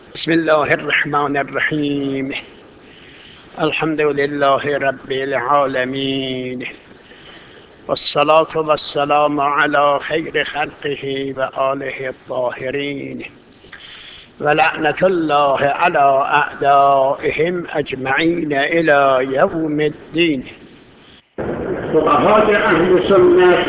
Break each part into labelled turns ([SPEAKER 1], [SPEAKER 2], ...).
[SPEAKER 1] بسم الله الرحمن الرحیم. الحمد لله رب العالمین والصلاة والسلام على خیر خلقه و آله الطاهرین و لعنة الله على اعدائهم اجمعین الى یوم الدین.
[SPEAKER 2] فقهای اهل سنت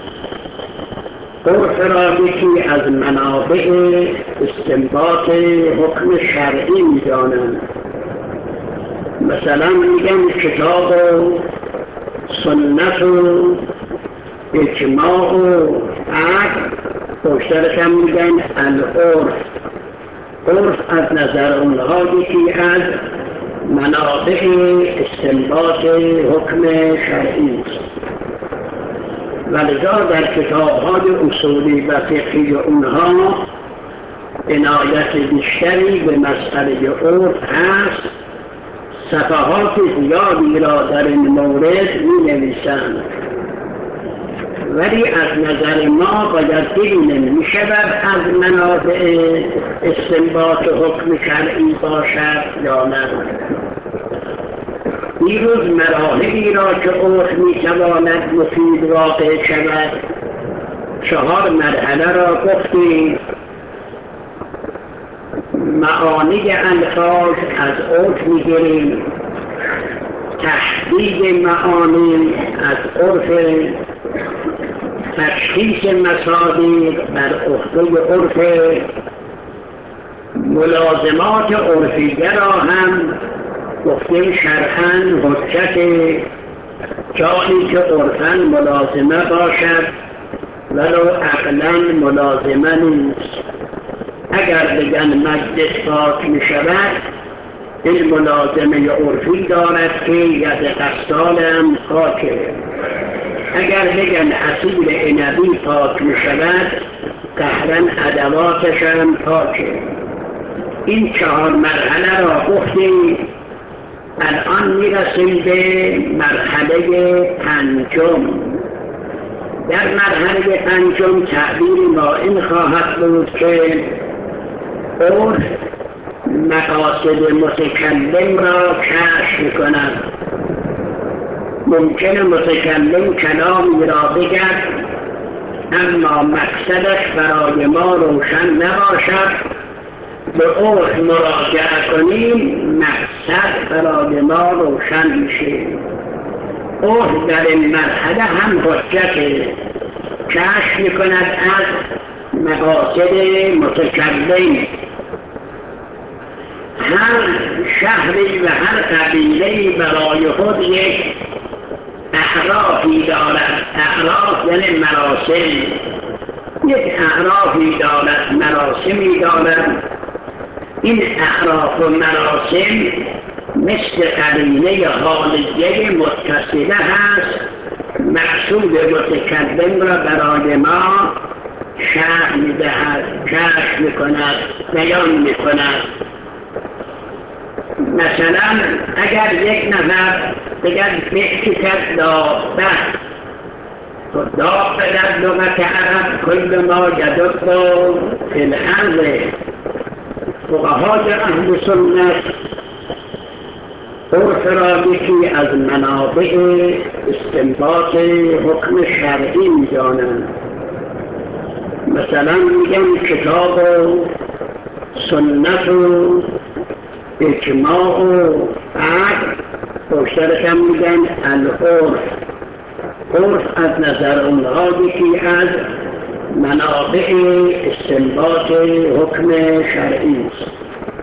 [SPEAKER 2] عرف را یکی از منابع استنباط حکم شرعی می‌دانند. مثلا میگن کتاب و سنت و اجماع و عقل، پشترش هم میگن العرف. عرف از نظر اونها یکی از منابع استنباط حکم شرعی است. ولذا در کتاب‌های اصولی و فقهی اونها عنایت بیشتری به مسئله عرف هست. صفحات زیادی را در این مورد می‌نویسند، ولی از نظر ما باید ببینیم می‌شود از منابع استنباط حکم شرعی باشد یا نه. دیروز مراحلی را که عرف می‌تواند مفید واقع شود 4 مرحله را گفتیم. معانی الفاظ از عرف می‌گیریم، تحدید معانی از عرف، تشخیص مصادیق بر عهده عرف، ملازمات عرفیه را هم گفتیم شرعاً حجت، جایی که عرفاً ملازمه باشد ولو عقلاً ملازمه نیست. اگر بگن مجلس پاک می شود، این ملازمه عرفی دارد که ید غسال هم پاکه. اگر بگن عصیر عنبی پاک می شود، قهراً ادواتش هم پاکه. این 4 مرحله را گفتیم. الان میرسیم به مرحله 5. در مرحله 5 تعبیر ما این خواهد بود که عرف مقاصد متکلم را کشف می‌کند. ممکن متکلم کلامی را بگد اما مقصدش برای ما روشن نباشد، به عرف مراجعه کنیم مقصد برای ما روشن میشه. عرف در این مرحله هم حجت کشف میکند از مقاصد متکلم. هر شهری و هر قبیله‌ای برای خود یک اعرافی دارد. اعراف یعنی مراسم. یک اعرافی دارد، مراسمی دارد. این اعراف و مراسم مثل قرینه حالیه متصله هست. مقصود متکلم را برای ما شرح می‌دهد، کشف می‌کند، بیان می‌کند. مثلا اگر یک نفر بگد بحثت دابه، دابه در لغت عرب کل ما یدب فی الارض. فقهای اهل سنت عرف را یکی از منابع استنباط حکم شرعی می‌دانند. مثلا میگن کتاب و سنت و اجماع و عقل، پشترش هم میگن العرف. عرف از نظر اونها یکی از منابع استنباط حکم شرعی است.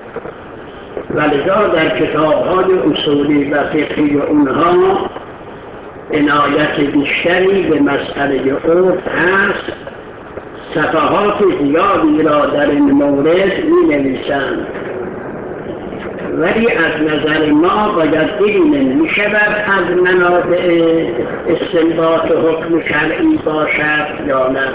[SPEAKER 2] ولذا در کتاب‌های اصولی و فقهی اونها عنایت بیشتری به مسئله عرف هست. صفحات زیادی را در این مورد می‌نویسند، ولی از نظر ما باید ببینیم می‌شود از منابع استنباط حکم شرعی باشد یا نه.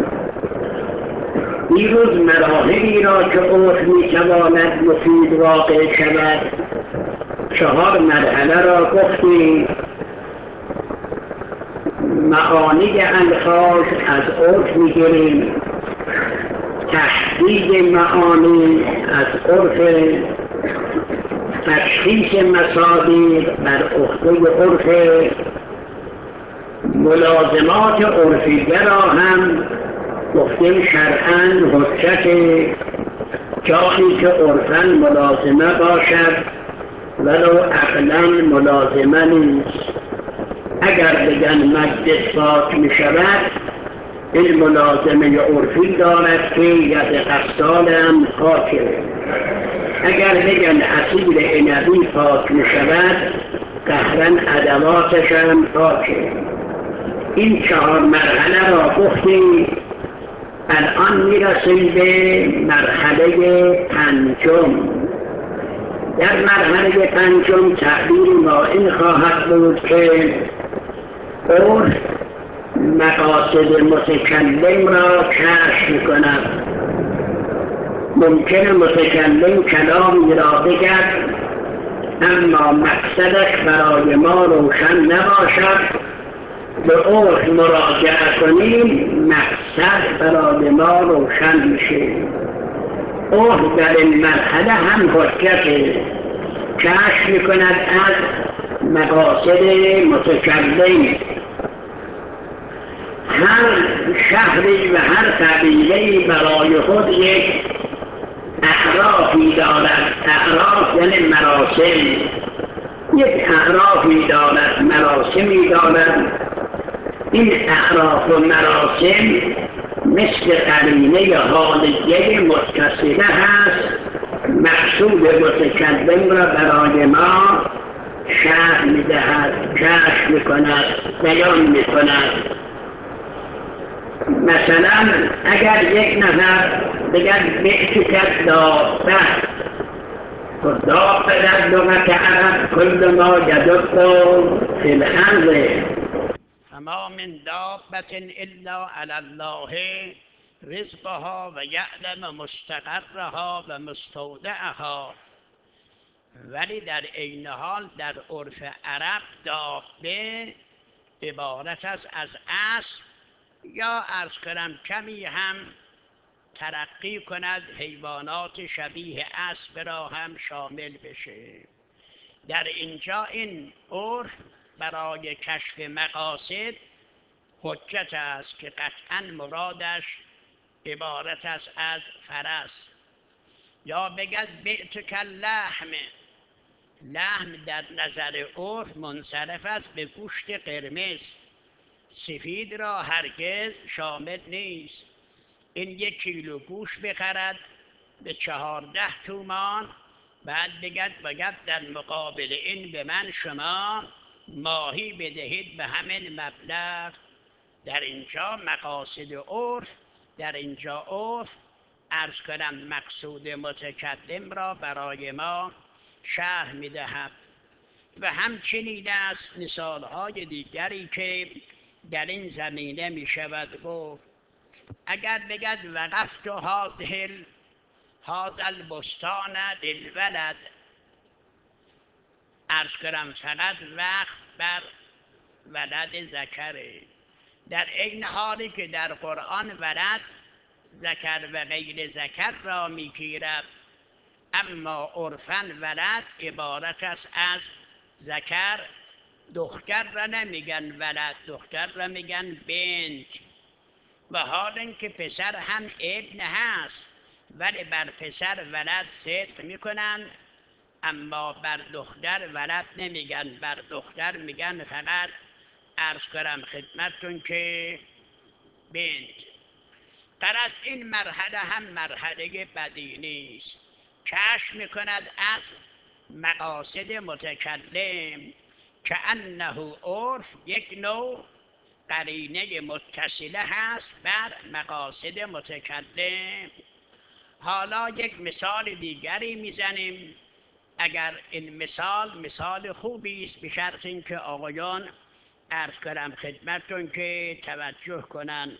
[SPEAKER 2] دیروز مراحلی را که عرف می‌تواند مفید واقع شود 4 مرحله را گفتیم. معانی الفاظ از عرف می‌گیریم، تحدید معانی از عرف، تشخیص مصادیق بر عهده عرف، ملازمات عرفیه را هم گفتیم شرعاً حجت، جایی که عرفاً ملازمه باشد ولو عقلاً ملازمه نیست. اگر بگن مجلس پاک می شود، این ملازمه عرفی دارد که ید قصال هم پاکه. اگر بگن عصیر عنبی پاک می شود، قهرن ادواتش هم پاکه. این 4 مرحله را گفتیم. الان میرسیم به مرحله 5. در مرحله 5 تعبیر ما این خواهد بود که عرف مقاصد متکلم را کشف می‌کند. ممکن متکلم کلامی را بگد اما مقصدش برای ما روشن نباشد، به عرف مراجعه کنیم مقصد برای ما روشن میشه. عرف در این مرحله هم حجت کشف میکند از مقاصد متکلم. هر شهری و هر قبیله‌ای برای خود یک اعرافی دارد. اعراف یعنی مراسم. یک اعرافی دارد، مراسمی دارد. این اعراف و مراسم مثل قرینه حالیه متصله هست. مقصود متکلم را برای ما شرح می‌دهد، کشف می‌کند، بیان می‌کند. مثلا اگر یک نفر بگد بعتک دابه، دابه در لغت عرب کل ما یدب فی الارض،
[SPEAKER 1] فما من دابة الا علی الله رزقها و یعلم مستقرها و مستودعها. ولی در عین حال در عرف عرب دابه عبارت است از اسب، یا عرض کنم کمی هم ترقی کند حیوانات شبیه اسب را هم شامل بشه. در اینجا این عرف برای کشف مقاصد حجت است که قطعا مرادش عبارت است از فرس. یا بگد بعتک اللحم، لحم در نظر عرف منصرف است به گوشت قرمز، سفید را هرگز شامل نیست. این 1 کیلو گوشت بخرد به 14 تومان، بعد بگد در مقابل این به من شما ماهی بدهید به همین مبلغ. در اینجا مقاصد عرف، در اینجا عرف عرض کنم مقصود متکلم را برای ما شرح می‌دهد. و همچنین است مثال‌های دیگری که در این زمینه می‌شود گفت. اگر بگد وقفت هذا البستان للولد، عرض کنم فقط وقف بر ولد ذکره. در این حالی که در قرآن ولد ذکر و غیر ذکر را میگیرد، اما عرفاً ولد عبارت است از ذکر. دختر را نمیگن ولد، دختر را میگن بنت. و حال اینکه پسر هم ابن هست ولی بر پسر ولد صدق میکنن، اما بر دختر ولد نمیگن، بر دختر میگن فقط عرض کنم خدمتتون که بنت. غرض این مرحله هم مرحله بدی نیست. کشف میکند از مقاصد متکلم که انه عرف یک نوع قرینه متصله هست بر مقاصد متکلم. حالا یک مثال دیگری میزنیم. اگر این مثال خوبی است، به شرط اینکه آقایان عرض کنم خدمتتون که توجه کنن.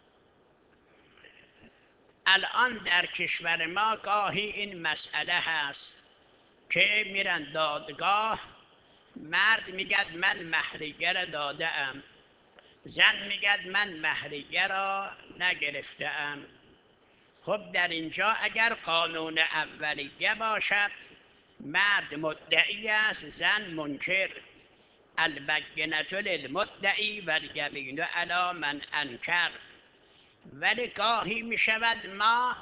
[SPEAKER 1] الان در کشور ما گاهی این مسئله هست که میرن دادگاه، مرد میگد من مهریه را داده ام، زن میگد من مهریه را نگرفته ام. خب در اینجا اگر قانون اولیه باشد، مرد مدعی است، زن منکر. البینة للمدعی و الیمین علی من انکر. ولی گاهی می شود ما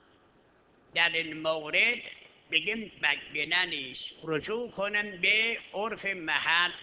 [SPEAKER 1] در این مورد بگیم بینه نیست، رجوع کنیم به عرف محل.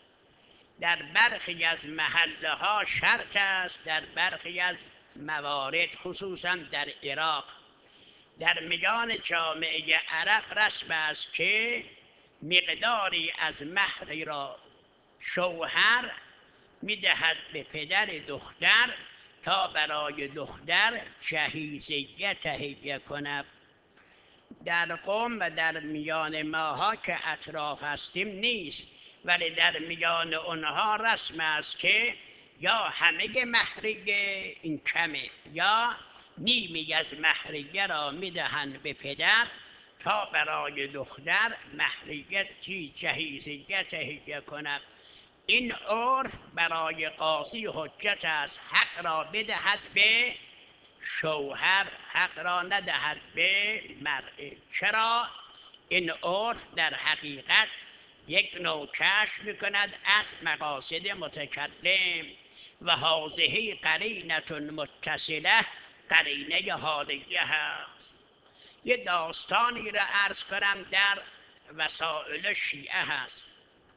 [SPEAKER 1] در برخی از محله ها شرط است، در برخی از موارد خصوصا در عراق در میان جامعه عرب رسم است که مقداری از مهر را شوهر میدهد به پدر دختر تا برای دختر جهیزیه تهیه کند. در قم و در میان ماها که اطراف هستیم نیست، ولی در میان اونها رسم است که یا همه مهریه، این کمه، یا نیمی از مهریه را میدهند به پدر تا برای دختر مهریه جهیزیه تهیه کند. این عرف برای قاضی حجت است، حق را بدهد به شوهر، حق را ندهد به مرد. چرا؟ این عرف در حقیقت یک نوع کشف میکند از مقاصد متکلم و هذه قرینة متصله، قرینه حالیه هست. یه داستانی را عرض کنم در وسائل شیعه هست.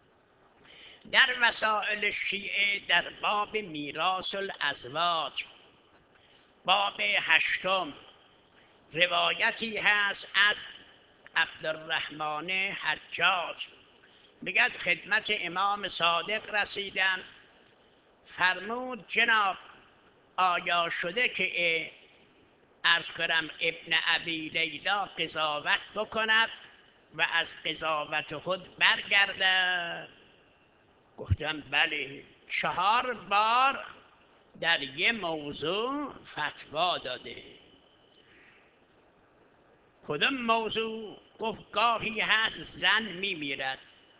[SPEAKER 1] در وسائل شیعه در باب میراث الازواج، باب 8، روایتی هست از عبدالرحمن حجاج. میگه خدمت امام صادق رسیدم، فرمود جناب آیا شده که عرض کنم ابن ابی لیلا قضاوت بکند و از قضاوت خود برگرده؟ گفتم بله، 4 بار در یه موضوع فتوا داده. کدام موضوع؟ گفت گاهی هست زن میمیرد،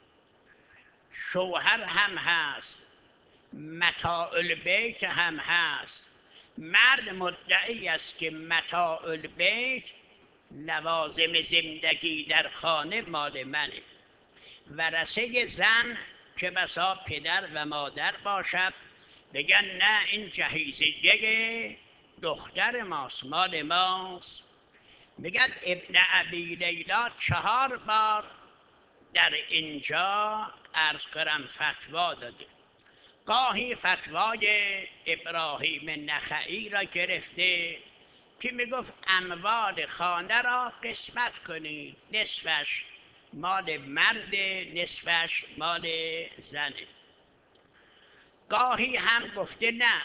[SPEAKER 1] شوهر هم هست، متاع البیت هم هست. مرد مدعی است که متاع البیت، لوازم زندگی در خانه مال منه. ورثه زن که بسا پدر و مادر باشد بگن نه این جهیزیه دختر ماست، مال ماست. میگن ابن ابی لیلا 4 بار در اینجا عرض کنم فتوا داده. گاهی فتوای ابراهیم نخعی را گرفته که میگفت اموال خانه را قسمت کنید، نصفش مال مرد، نصفش مال زنه. گاهی هم گفته نه،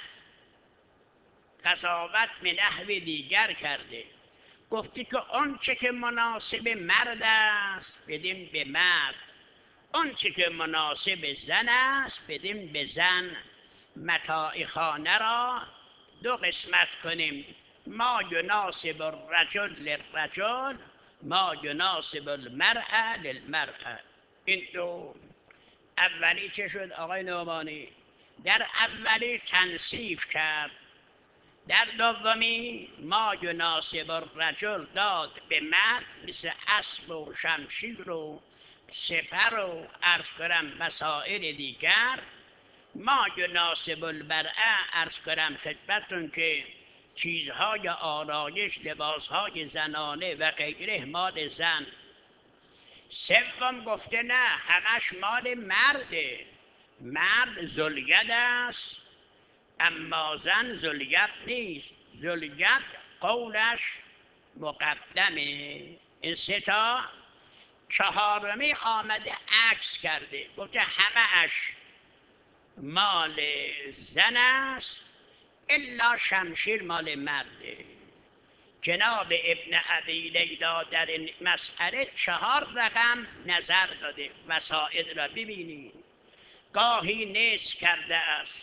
[SPEAKER 1] قضاوت به نحو دیگر کرده، گفتی که آنچه که مناسب مرد است بدیم به مرد، آنچه که مناسب زن است بدیم به زن. متاع خانه را 2 قسمت کنیم، ما یناسب الرجل للرجل، ما یناسب المرأة للمرأة. این 2. اولی چه شد آقای نعمانی؟ در اولی تنصیف کرد، در دومی ما یناسب الرجل داد به مرد، مثل اسب و شمشیر و سپر و عرض کنم مسائل دیگر. ما یناسب المرأة عرض کنم خدمتون که چیزهای آرایش، لباسهای زنانه و غیره مال زن. سوم گفته نه، همش مال مرده، مرد ذوالید است اما زن ذوالید نیست، ذوالید قولش مقدمه. این 3 تا. 4می آمده عکس کرده، گفته همه اش مال زن است الا شمشیر مال مرده. جناب ابن ابی لیلا در این مسئله 4 رقم نظر داده. وسائل را ببینید، گاهی نصف کرده است،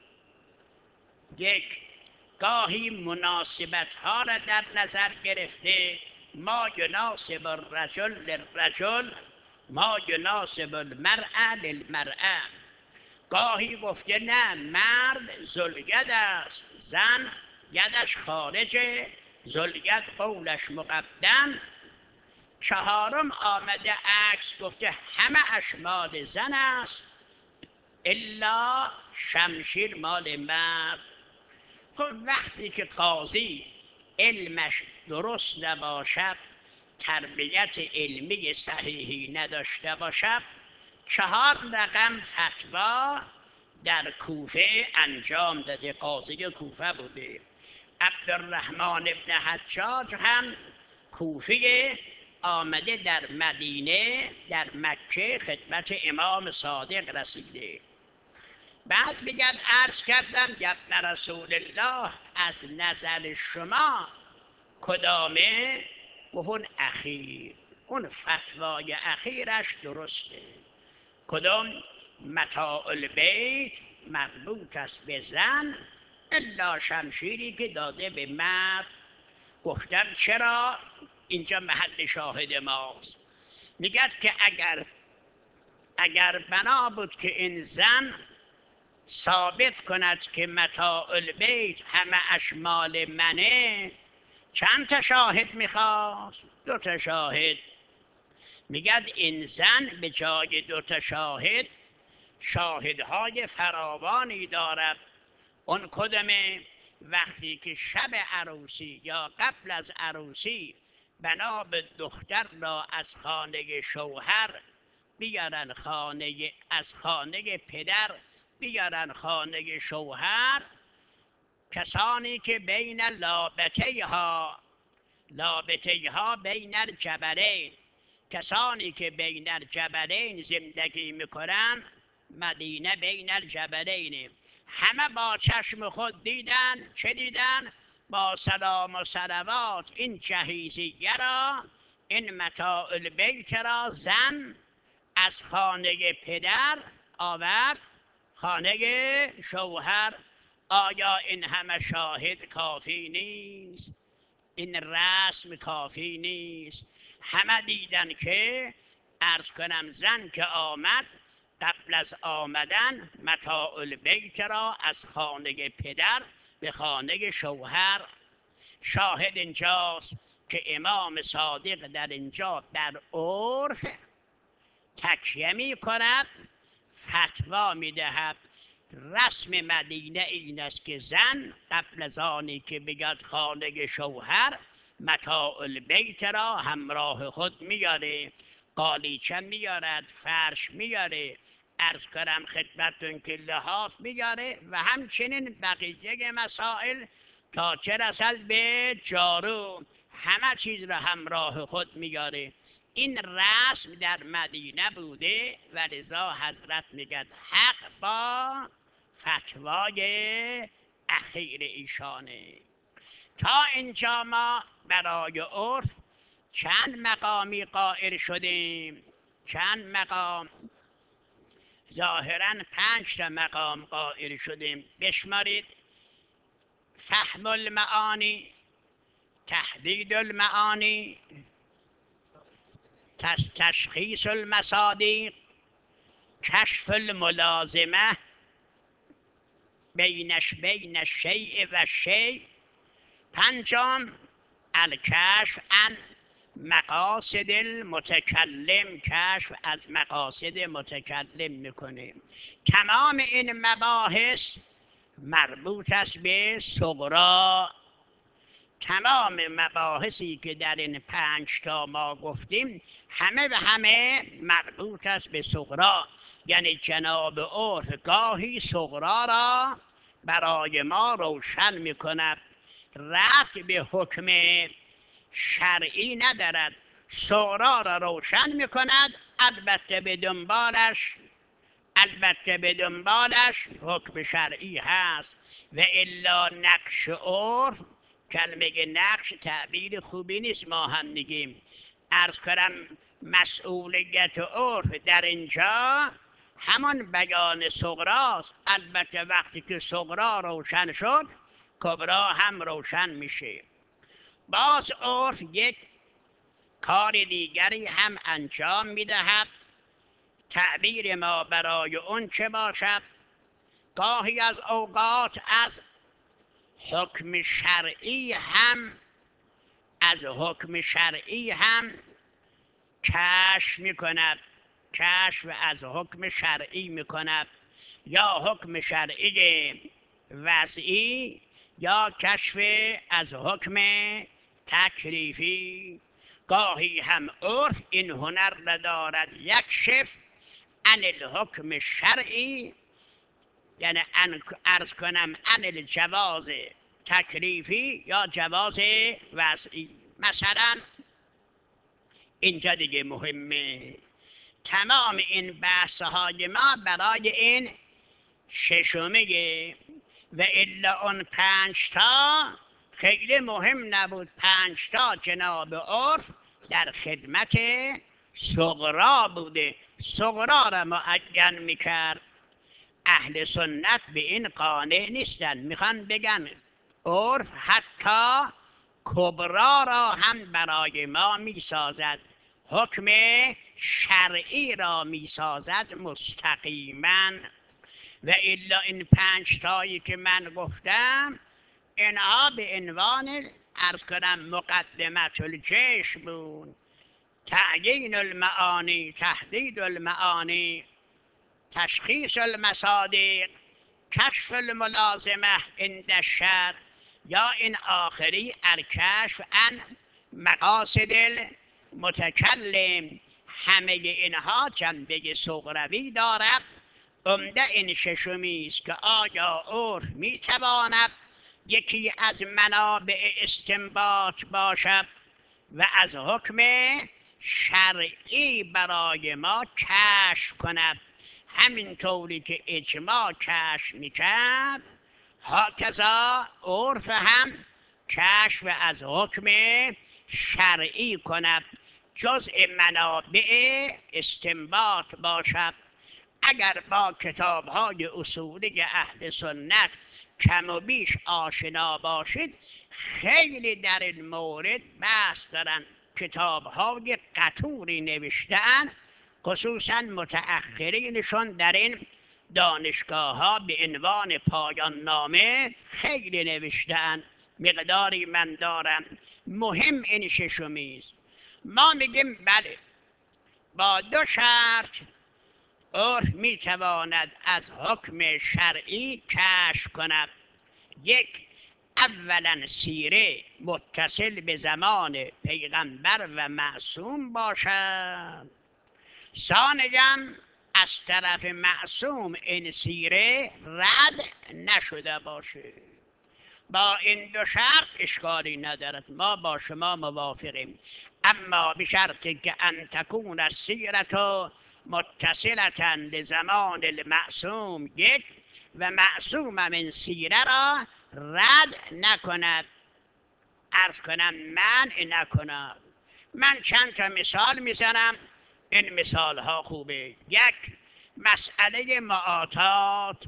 [SPEAKER 1] 1. گاهی مناسبت ها را در نظر گرفته، ما یناسب الرجل للرجل، ما یناسب المرأة للمرأة. گاهی گفته نه، مرد ذوالید است، زن یدش خارجه، زلگد قولش مقدم. چهارم آمده عکس گفته همه اش مال زن است الا شمشیر مال مرد. خب وقتی که قاضی علمش درست نباشد، تربیت علمی صحیحی نداشته باشد، 4 رقم فتوا در کوفه انجام داده. قاضی کوفه بوده. عبدالرحمن ابن حجاج هم کوفه، آمده در مدینه در مکه خدمت امام صادق رسیده. بعد میگن عرض کردم ابن رسول الله از نظر شما کدامه؟ اون اخیر، اون فتوای اخیرش درسته. کدام؟ متاع البیت مربوط است به زن الا شمشیری که داده به مرد. گفتم چرا؟ اینجا محل شاهد ماست. میگد که اگر بنا بود که این زن ثابت کند که متاع البیت همه اش مال منه، چند تا شاهد میخواست؟ 2 تا شاهد. میگد این زن به جای 2 تا شاهد شاهدهای فراوانی دارد. اون کدامه؟ وقتی که شب عروسی یا قبل از عروسی بنا به دختر را از خانه شوهر بیارن خانه، از خانه پدر بیارن خانه شوهر، کسانی که بین لابطه ها بین الجبلین، کسانی که بین الجبلین زندگی میکنن، مدینه بین الجبلین، همه با چشم خود دیدن. چه دیدن؟ با سلام و صلوات این جهیزیه را، این متاع البیت را زن از خانه پدر آورد خانه شوهر. آیا این همه شاهد کافی نیست؟ این رسم کافی نیست؟ همه دیدن که عرض کنم زن که آمد، قبل از آمدن متاع البیت را از خانه پدر به خانه شوهر. شاهد اینجاست که امام صادق در اینجا در عرف تکیه می کند، فتوا می دهد. رسم مدینه این است که زن قبل از آنی که بگد خانه شوهر متاع البیت را همراه خود میاره، قالیچه میارد، فرش میاره، عرض کنم خدمتون که لحاف میاره و همچنین بقیه مسائل تا چه رسد به جارو، همه چیز را همراه خود میاره. این رسم در مدینه بوده و لذا حضرت میگد حق با فتوای اخیر ایشانه. تا اینجا ما برای عرف چند مقامی قائل شدیم؟ چند مقام؟ ظاهراً 5 تا مقام قائل شدیم. بشمارید: فهم المعانی، تحدید المعانی، تشخیص المصادیق، کشف الملازمه، بین الشیء و الشیء. 5م الکشف عن مقاصد المتکلم، کشف از مقاصد متکلم میکنیم. تمام این مباحث مربوط است به صغرا. تمام مباحثی که در این 5 تا ما گفتیم همه و همه مربوط است به صغرا. یعنی جناب عرف گاهی صغرا را برای ما روشن میکند، رفت به حکم شرعی ندارد، صغرا را روشن میکند، البته به دنبالش حکم شرعی هست. و الا نقش عرف، کلمه نقش تعبیر خوبی نیست، ما هم میگیم. عرض کنم مسئولیت عرف در اینجا همان بیان صغراست. البته وقتی که صغرا روشن شد کبرا هم روشن میشه. باز عرف یک کار دیگری هم انجام میدهد. تعبیر ما برای اون چه باشد؟ گاهی از اوقات از حکم شرعی هم از حکم شرعی هم کشف میکند، کشف از حکم شرعی میکند، یا حکم شرعی وضعی یا کشف از حکم تکلیفی. گاهی هم عرف این هنر ندارد یکشف عن الحکم الشرعی، یعنی ارز کنم عن الجواز تکلیفی یا جواز وضعی. مثلا اینجا دیگه مهمه، تمام این بحث‌های ما برای این ششمه، و الا اون 5 تا خیلی مهم نبود. 5 تا جناب عرف در خدمت صغرا بوده، صغرا را معین میکرد. اهل سنت به این قانع نیستن، میخوان بگن عرف حتی کبرا را هم برای ما میسازد، حکم شرعی را میسازد مستقیما. و الا این 5 تایی که من گفتم اینها به عنوان عرض کنم مقدمت الجیش بود: تعیین المعانی، تحدید المعانی، تشخیص المصادیق، کشف الملازمه عند الشرع، یا این آخری الکشف عن مقاصد المتکلم. همه اینها جنبه صغروی دارد. عمده این ششمی است که آیا عرف میتواند یکی از منابع استنباط باشد و از حکم شرعی برای ما کشف کند، همین طوری که اجماع کشف میکرد، هاکذا عرف هم کشف از حکم شرعی کند، جزء منابع استنباط باشد. اگر با کتاب‌های اصولی اهل سنت کم و بیش آشنا باشید، خیلی در این مورد بحث دارن. کتاب‌های قطوری نوشتن، خصوصا متأخرینشون در این دانشگاه‌ها به عنوان پایان نامه خیلی نوشتن. مقداری من دارم. مهم این ششمی است. ما میگیم بله، با 2 شرط عرف میتواند از حکم شرعی کشف کند: یک، اولا سیره متصل به زمان پیغمبر و معصوم باشد، ثانیا از طرف معصوم این سیره رد نشده باشه. با این 2 شرط اشکالی ندارد، ما با شما موافقیم. اما به شرطی که ان تکون السیرة متصلة لزمان المعصوم، یک، و معصوم من سیره را رد نکند، عرض کنم منع نکند. من چند تا مثال میزنم، این مثال ها خوبه. یک، مسئله معاطات.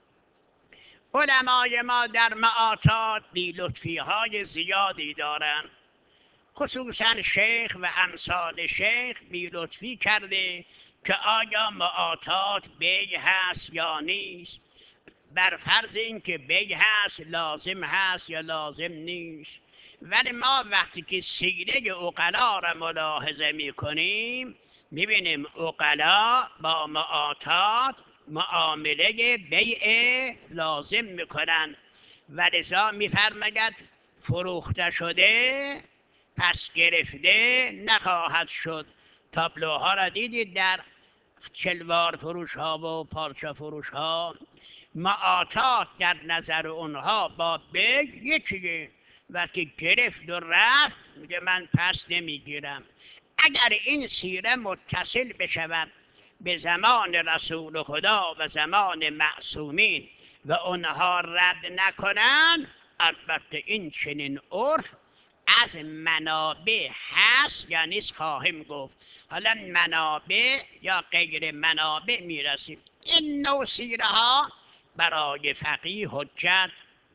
[SPEAKER 1] علمای ما در معاطات بی لطفی های زیادی دارن، خصوصا شیخ و امثال شیخ بی لطفی کرده که آیا معاطات بیع هست یا نیست. بر فرض اینکه بیع هست لازم هست یا لازم نیست. ولی ما وقتی که سیره عقلا را ملاحظه میکنیم، میبینیم عقلا با معاطات معامله بیع لازم میکنن، و لذا میفرماید فروخته شده پس گرفته نخواهد شد. تابلوها را دیدید در چلوار فروش ها و پارچه فروش ها. معاطات در نظر اونها با بیع یکیه. وقتی گرفت و رفت میگه من پس نمیگیرم. اگر این سیره متصل بشود به زمان رسول خدا و زمان معصومین و اونها رد نکنن، البته این چنین عرف از منابع هست یا نیست خواهیم گفت. حالا منابع یا غیر منابع میرسیم. این نوع سیره ها برای فقیه حجت.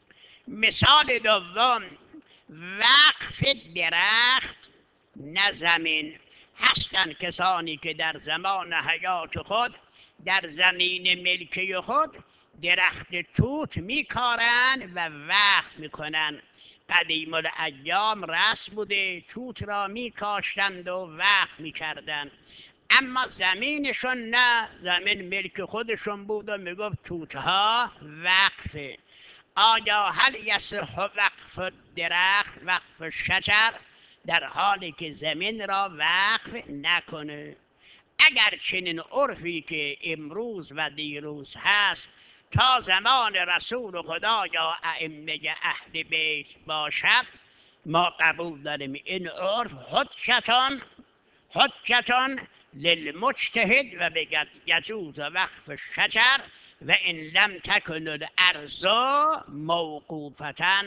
[SPEAKER 1] مثال دوم، وقف درخت نه زمین. هستند کسانی که در زمان حیات خود در زمین ملکی خود درخت توت میکارن و وقف میکنن. قدیم الایام رسم بوده، توت را میکاشتند و وقف میکردند. اما زمینشون نه، زمین ملک خودشون بود و میگفت توتها وقفه. آیا هل یصح وقف درخت وقف شجر، در حالی که زمین را وقف نکنه؟ اگر چنین عرفی که امروز و دیروز هست تا زمان رسول خدا یا ائمه اهل بیت باشد، ما قبول داریم این عرف حجتان للمجتهد و بگد یجوز وقف شجر و ان لم تکن الارض موقوفة.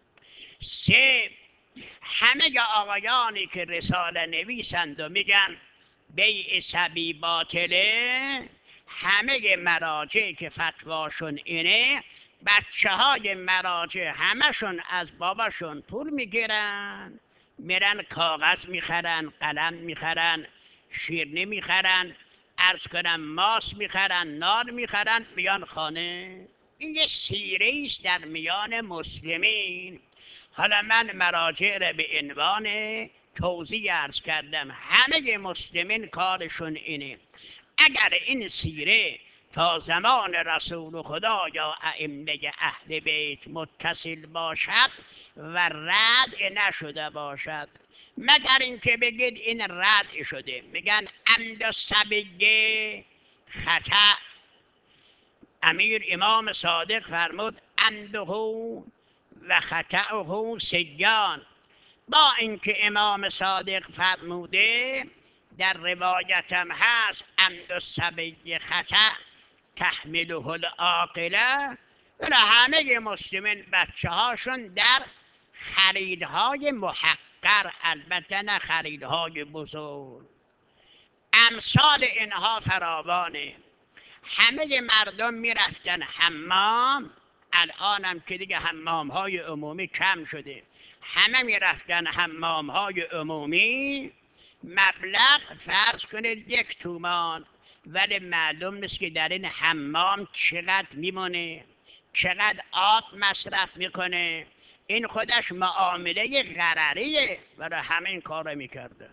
[SPEAKER 1] سه، همه آقایانی که رساله نویسند و میگن بیع سبی باطله، همه مراجع که فتواشون اینه، بچه های مراجع همشون از باباشون پول میگیرن، میرن کاغذ میخرن، قلم میخرن، شیرینی میخرن، عرض کنم ماست میخرن، نان میخرن، بیان خانه. این یه سیره است در میان مسلمین. حالا من مراجع را به عنوان توضیح عرض کردم، همه مسلمین کارشون اینه. اگر این سیره تا زمان رسول خدا یا ائمه اهل بیت متصل باشد و رد نشده باشد، مگر اینکه بگید این رد شده، میگن عمد سبیه خطا. امیر امام صادق فرمود عمده و خطأه سجان. با اینکه امام صادق فرموده در روایتم هست عمد السبی خطأ تحمله العاقله، ولی همه مسلمین بچه هاشون در خریدهای محقر، البته نه خریدهای بزرگ، امثال اینها فراوانه. همه مردم میرفتن حمام، الانم که دیگه حمام های عمومی کم شده، همه میرفتن حمام های عمومی، مبلغ فرض کنید 1 تومان، ولی معلوم نیست که در این حمام چقدر میمونه، چقدر آب مصرف میکنه. این خودش معامله غرریه، برای همه این کار رو میکرده.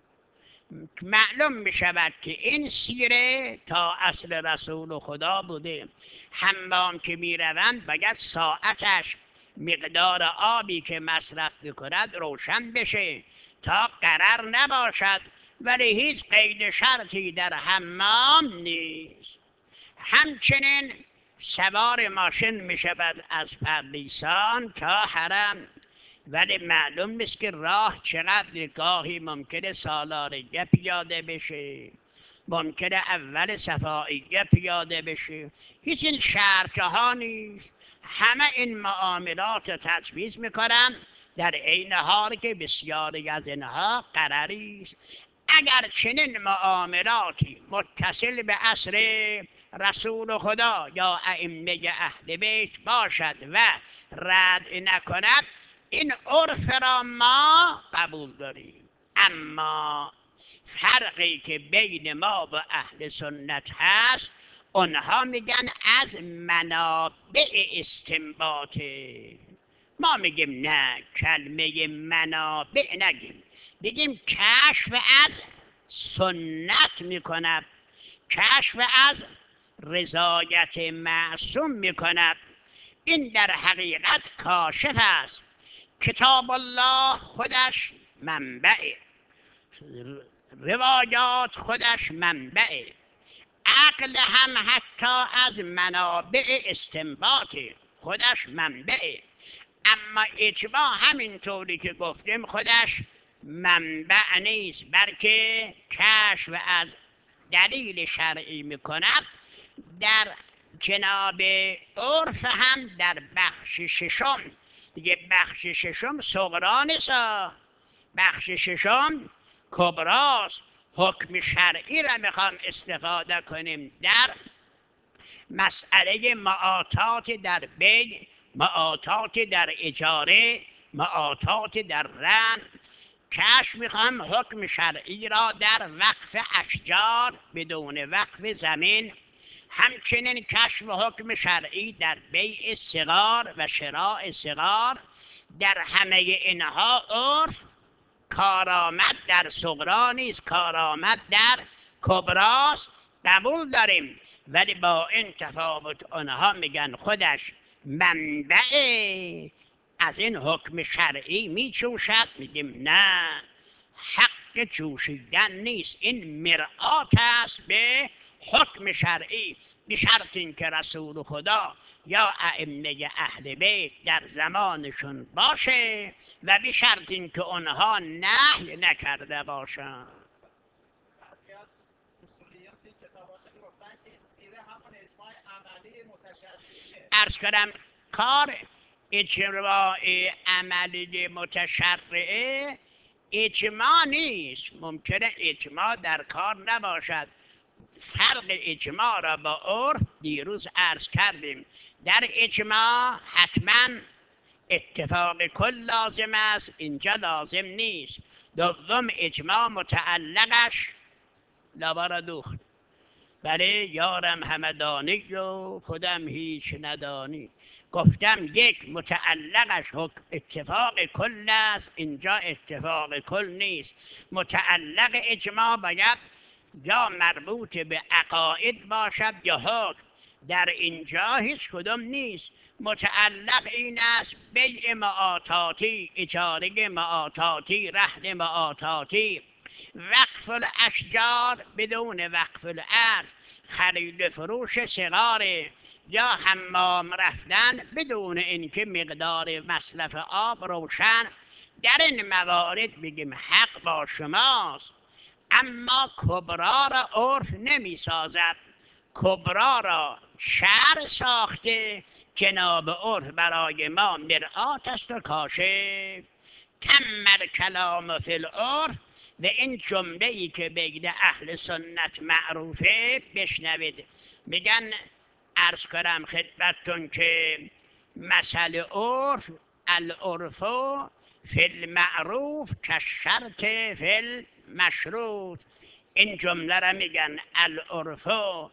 [SPEAKER 1] معلوم می شود که این سیره تا اصل رسول خدا بوده. حمام که می روند باید ساعتش مقدار آبی که مصرف میکند روشن بشه تا قرار نباشد، ولی هیچ قید شرطی در حمام نیست. همچنین سوار ماشین می شود از پردیسان تا حرم، ولی معلوم نیست که راه چقدر، گاهی ممکنه سالارگه پیاده بشه، ممکنه اول صفائیه پیاده بشه، هیچ این شرطه ها نیست. همه این معاملات رو تجویز میکنم، در عین حال که بسیاری از اینها قراری است. اگر چنین معاملاتی متصل به عصر رسول خدا یا ائمه اهل بیت باشد و رد نکند، این عرف را ما قبول داریم. اما فرقی که بین ما و اهل سنت هست، اونها میگن از منابع استنباطه. ما میگیم نه، کلمه منابع نگیم، بگیم کشف از سنت میکند، کشف از رضایت معصوم میکند. این در حقیقت کاشف است. کتاب الله خودش منبعه، روایات خودش منبعه، عقل هم حتی از منابع استنباط خودش منبعه. اما اجماع همینطوری که گفتیم خودش منبع نیست، بلکه کشف از دلیل شرعی میکند. در جناب عرف هم در بخش ششم، دیگه بخش ششم صغرا نیست، بخش ششم کبراست. حکم شرعی را میخوام استفاده کنیم در مسئله معاطات در بیع، معاطات در اجاره، معاطات در رهن. کشف میخوام حکم شرعی را در وقف اشجار بدون وقف زمین، همچنین کشف حکم شرعی در بیع صغار و شراء صغار، در همه اینها عرف کارآمد در صغرا نیست، کارآمد در کبراست. قبول داریم، ولی با این تفاوت آنها میگن خودش منبع از این حکم شرعی میچوشد. میگیم نه، حق جوشیدن نیست، این مرآت است به حکم شرعی، به شرط اینکه رسول خدا یا ائمه اهل بیت در زمانشون باشه و به شرط اینکه اونها نهی نکرده باشن. عرض کنم کار اجماع عملی متشرعه اجماع نیست، ممکنه اجماع در کار نباشد. فرق اجماع را با عرف دیروز عرض کردیم. در اجماع حتما اتفاق کل لازم است، اینجا لازم نیست. دوم اجماع متعلقش لابارا دوخت، برای یارم همدانی و خودم هیچ ندانی. گفتم یک متعلقش اتفاق کل است، اینجا اتفاق کل نیست. متعلق اجماع باید یا مربوط به عقاید باشد یا حکم، در اینجا هیچ کدام نیست. متعلق این است بیع معاطاتی، اجاره معاطاتی، رهن معاطاتی، وقف الاشجار بدون وقف الارض، خرید فروش سیگار یا حمام رفتن بدون اینکه مقدار مصرف آب روشن. در این موارد بگیم حق با شماست، اما کبرا را عرف نمی سازد، کبرا را شرع ساخته، جناب عرف برای ما مرآت است و کاشف. کمل کلام فی العرف، و این جمله ای که بین اهل سنت معروفه بشنوید. میگن عرض کنم خدمتتون که مثل عرف، العرف فی المعروف کالشرط فی المشروط. این جمله را میگن العرف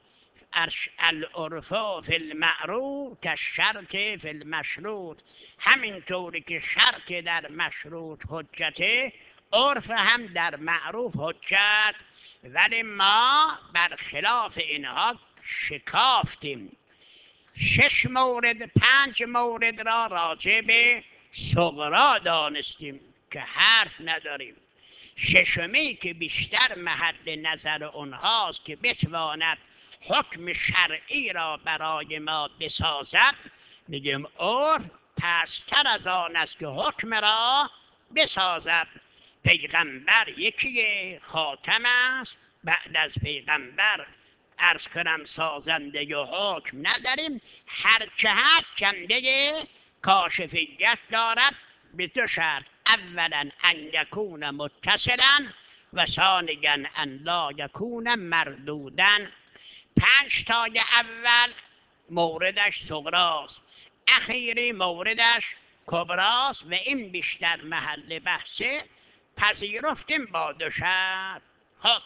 [SPEAKER 1] فی المعروف کالشرط فی المشروط. همینطوری که شرط در مشروط حجته، عرف هم در معروف حجت. ولی ما برخلاف اینها شکافتیم. 6 مورد 5 مورد را راجع به صغرا دانستیم که حرف نداریم. ششمی که بیشتر محل نظر اونهاست که بتواند حکم شرعی را برای ما بسازد، میگیم عرف پستر از آن است که حکم را بسازد. پیغمبر یکیه، خاتم است، بعد از پیغمبر عرض کنم سازنده ی حکم نداریم. هرچه هست چنده کاشفیت دارد به 2 شرط: اولا ان یکون متصلا و ثانیا ان لا یکون مردودا. 5 تای اول موردش صغراست، اخیری موردش کبراست و این بیشتر محل بحثه. پذیرفتیم با 2 شرط. خب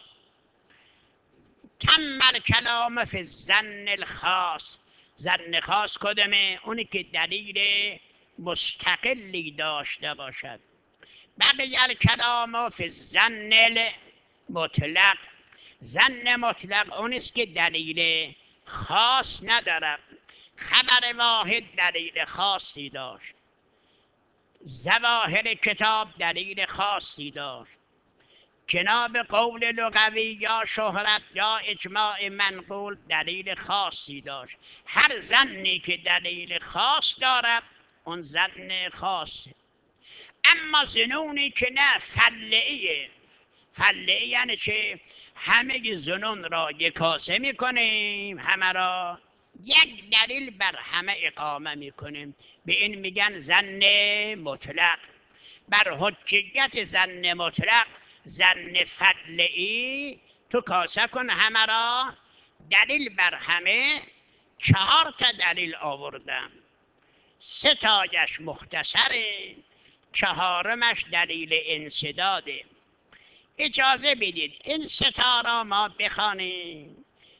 [SPEAKER 1] کمل کلام فی الظن الخاص. ظن خاص کدامه؟ اونی که دلیل مستقلی داشته باشد. بقیه الکلام فی الظن المطلق. ظن مطلق اونیست که دلیل خاص ندارد. خبر واحد دلیل خاصی داشت، ظواهر کتاب دلیل خاصی داشت، جناب قول لغوی یا شهرت یا اجماع منقول دلیل خاصی داشت. هر ظنی که دلیل خاص دارد اون ظن خاصه. اما ظنونی که نه فلعیه. فلعی یعنی چه؟ همه ظنون را یکاسه میکنیم، همه را یک دلیل بر همه اقامه میکنیم، به این میگن ظن مطلق. بر حجیت ظن مطلق، ظن فلعی تو کاسه کن همه را، دلیل بر همه 4 تا دلیل آوردم. 3 تایش مختصره، 4مش دلیل انسداده. اجازه بدید این 3 تا را ما بخوانیم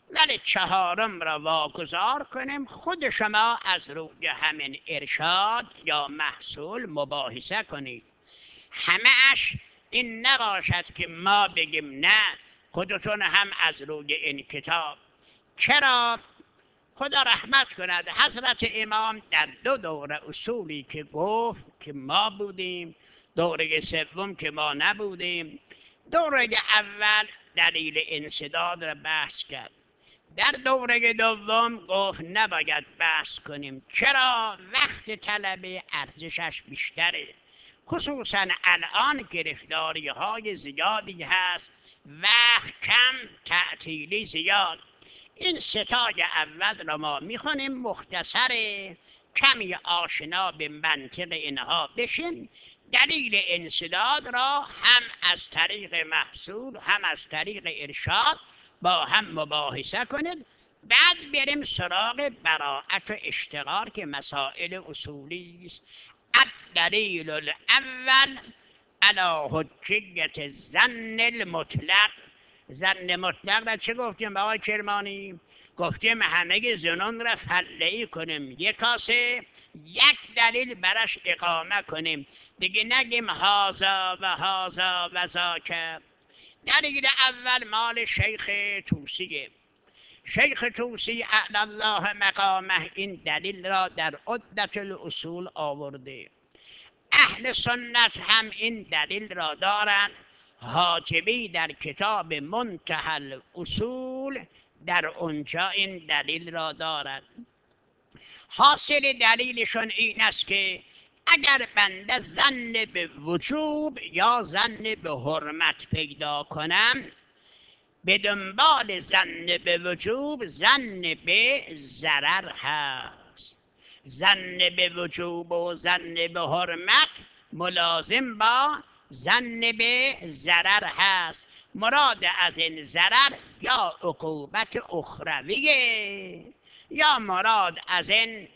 [SPEAKER 1] ولی چهارم را واگذار کنیم خود شما از روی همین ارشاد یا محصول مباحثه کنید. همه اش این نباشد که ما بگیم نه، خودتون هم از روی این کتاب. چرا؟ خدا رحمت کند حضرت امام در 2 دوره اصولی که گفت که ما بودیم، دوره سوم که ما نبودیم. دوره اول دلیل انسداد را بحث کرد، در دوره دوم گفت نباید بحث کنیم. چرا؟ وقت طلبه ارزشش بیشتره، خصوصا الان گرفتاری های زیادی هست، وقت کم، تعطیلی زیاد. این ستای اول را ما میخونیم مختصره، کمی آشنا به منطق اینها بشین. دلیل انسداد را هم از طریق محصول هم از طریق ارشاد با هم مباحثه کنید، بعد بریم سراغ براءت و اشتغال که مسائل اصولی است. الدلیل الاول علی حجیت الظن المطلق. ظن مطلق را چه گفتیم آقای کرمانی؟ گفتیم همه ظنون را فله‌ای کنیم، یک کاسه یک دلیل برش اقامه کنیم، دیگه نگیم هازا و هازا و ذاک. دلیل اول مال شیخ طوسیه. شیخ طوسی اعلی الله مقامه این دلیل را در عدة الاصول آورده. اهل سنت هم این دلیل را دارند. حاجبی در کتاب منتهی الاصول در اونجا این دلیل را دارد. حاصل دلیلشون این است که اگر بنده ظن به وجوب یا ظن به حرمت پیدا کنم، به دنبال ظن به وجوب ظن به ضرر هست. ظن به وجوب و ظن به حرمت ملازم با ظن به ضرر هست. مراد از این ضرر یا عقوبت اخرویه یا مراد از این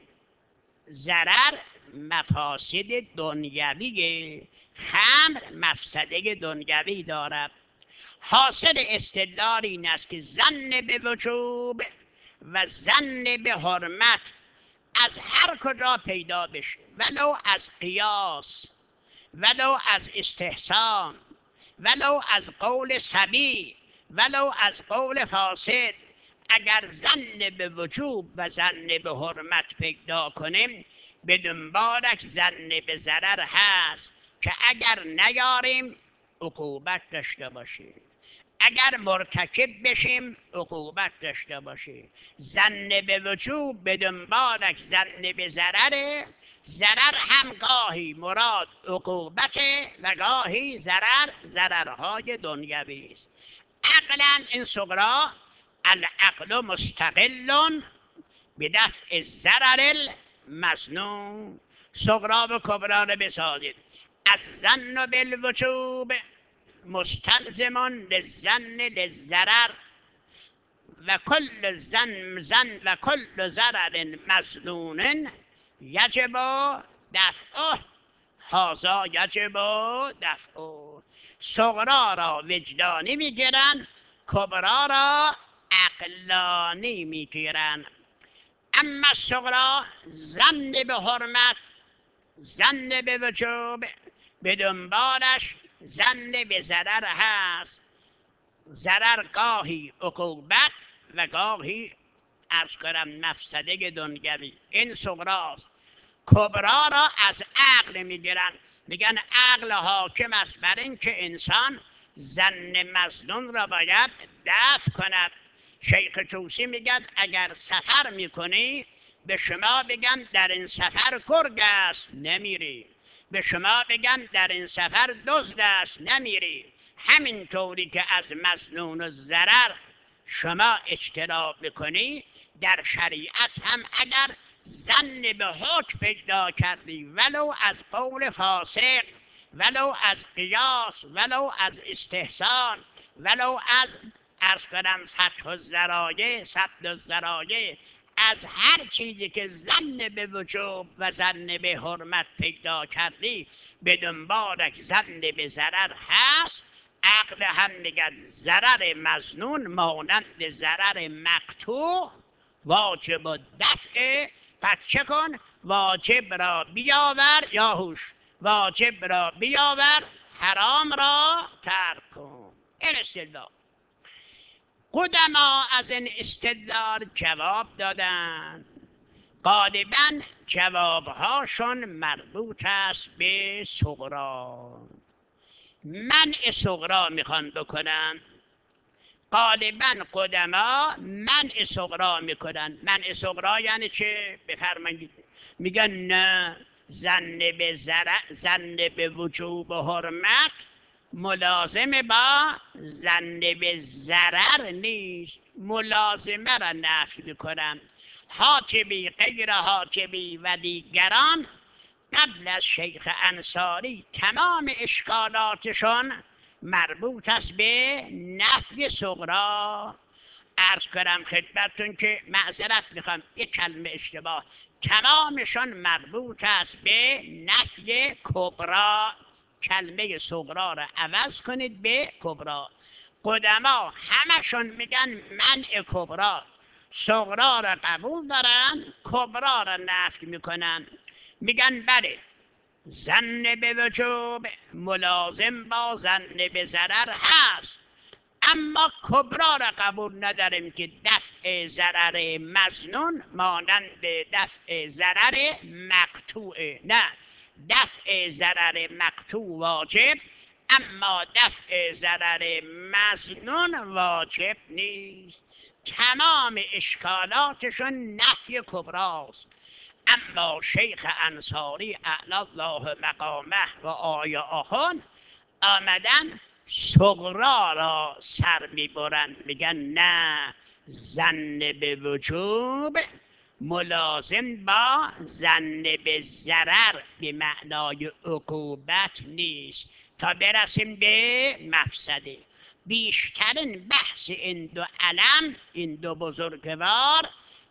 [SPEAKER 1] ضرر مفاسد دنیویه. خمر مفسده دنیوی دارد. حاصل استدلال این است که ظن به وجوب و ظن به حرمت از هر کجا پیدا بشه، ولو از قیاس، ولو از استحسان، ولو از قول صبی، ولو از قول فاسد، اگر ظن به وجوب و ظن به حرمت پیدا کنیم، به دنبالش ظن به ضرر هست که اگر نیاریم عقوبت داشته باشیم، اگر مرتکب بشیم عقوبت داشته باشیم. ظن به وجوب به دنبالش ظن به ضرره. ضرر هم گاهی مراد عقوبته و گاهی ضررهای دنیوی است. عقلا این صغرا العقل مستقل بدفع الضرر المظنون. صغرا و کبرا رو بسازید. از ظن بالوجوب مستلزم للظن للضرر و کل ظن و کل ضرر مظنون یجب دفعه. هذا یجب دفعه. صغرا را وجدانی میگیرن، کبرا را عقلانی میگیرن. اما صغرا ظن به حرمت، ظن به وجوب، به دنبالش ظن به ضرر هست. ضرر گاهی عقوبت و گاهی عرض کنم مفسده دنیوی. این صغراست. کبرا را از عقل میگیرن، میگن عقل حاکم است بر این که انسان ظن مظنون را باید دفع کند. شیخ طوسی میگن اگر سفر میکنی به شما بگن در این سفر گرگ است نمیری، به شما بگن در این سفر دزد است نمیری. همین طوری که از مظنون و ضرر شما اجتناب میکنی، در شریعت هم اگر ظن به حکم پیدا کردی، ولو از قول فاسق، ولو از قیاس، ولو از استحسان، ولو از عرض کنم فتح الذرایع، سد الذرایع، از هر چیزی که ظن به وجوب و ظن به حرمت پیدا کردی، به دنبالش ظن به ضرر هست. عقل هم میگن ضرر مظنون مانند ضرر مقطوع واجب و دفع. پس چه کن؟ واجب را بیاور یا هوش، واجب را بیاور حرام را ترک کن. این استدلال. قدما از این استدلال جواب دادن. غالبا جوابهاشون مربوط است به صغرا. منع صغرا میخوان بکنن. غالبا قدما منع صغرا میکنن. منع صغرا یعنی چه؟ بفرمایید. میگن نه، ظن به وجوب و حرمت ملازم با ظن به ضرر نیست. ملازمه را نفی میکنن. حاجبی، غیر حاجبی و دیگران قبل از شیخ انصاری تمام اشکالاتشون مربوط است به نفی صغرا. عرض کنم خدمتتون که معذرت میخوام یک کلمه اشتباه، تمامشون مربوط است به نفی کبرا. کلمه صغرا را عوض کنید به کبرا. قدما همشون میگن منع کبرا، صغرا را قبول دارن، کبرا را نفی میکنن. میگن بله، ظن به وجوب ملازم با ظن به ضرر هست، اما کبرا را قبول نداریم که دفع ضرر مظنون مانند دفع ضرر مقطوع. نه، دفع ضرر مقطوع واجب، اما دفع ضرر مظنون واجب نیست. تمام اشکالاتشون نفی کبراست. اما شیخ انصاری اعلی الله مقامه و آی آخون آمدن صغرا را سر میبرن. میگن نه، ظن به وجوب ملازم با ظن به ضرر به معنای عقوبت نیست. تا برسیم به مفسده. بیشترین بحث این دو علم، این دو بزرگوار،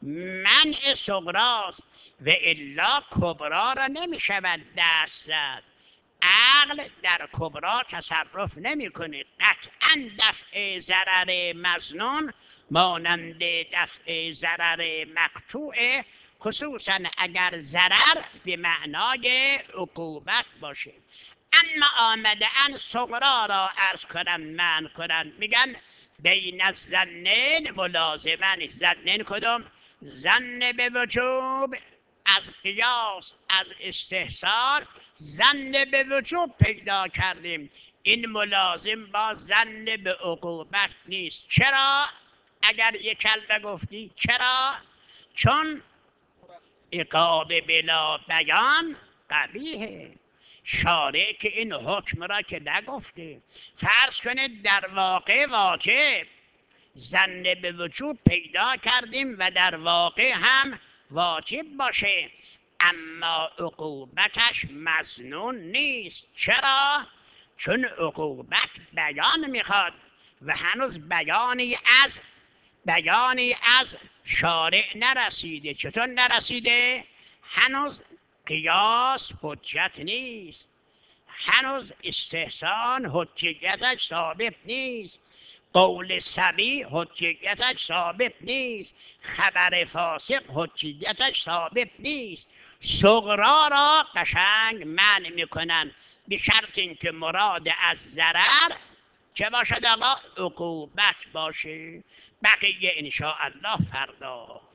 [SPEAKER 1] منع صغراست و الا کبرا را نمی شود دست زد. عقل در کبرا تصرف نمیکنه. قطعا دفع ضرر مظنون مانند دفع ضرر مقطوع، خصوصا اگر ضرر به معنای عقوبت باشه. اما آمده ان صغرا را عرض کنم منع کنن. میگن بین الظنین ملازمن. ظنین کدوم؟ ظن به وجوب از قیاس، از استحسان ظن به وجوب پیدا کردیم. این ملازم با ظن به عقوبت نیست. چرا؟ اگر یک کلمه گفتی چرا؟ چون عقاب بلا بیان قبیحه. شارع که این حکم را که نگفته. فرض کنید در واقع واجب، ظن به وجوب پیدا کردیم و در واقع هم واجب باشه، اما عقوبتش مظنون نیست. چرا؟ چون عقوبت بیان میخواد و هنوز بیانی از شارع نرسیده. چطور نرسیده؟ هنوز قیاس حجت نیست، هنوز استحسان حجیتش ثابت نیست، قول صبی حجیتش ثابت نیست، خبر فاسق حجیتش ثابت نیست. صغرا را قشنگ منع میکنن به شرط اینکه مراد از ضرر چه باشد آقا؟ عقوبت باشه. بقیه انشاءالله فردا.